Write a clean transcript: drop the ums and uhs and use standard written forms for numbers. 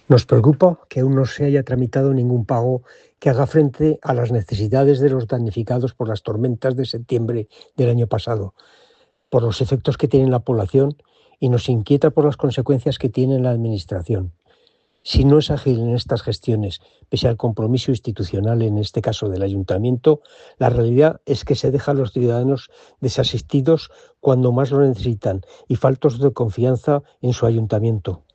Nos preocupa que aún no se haya tramitado ningún pago que haga frente a las necesidades de los damnificados por las tormentas de septiembre del año pasado, por los efectos que tiene en la población y nos inquieta por las consecuencias que tiene en la Administración. Si no es ágil en estas gestiones, pese al compromiso institucional, en este caso del Ayuntamiento, la realidad es que se deja a los ciudadanos desasistidos cuando más lo necesitan y faltos de confianza en su ayuntamiento.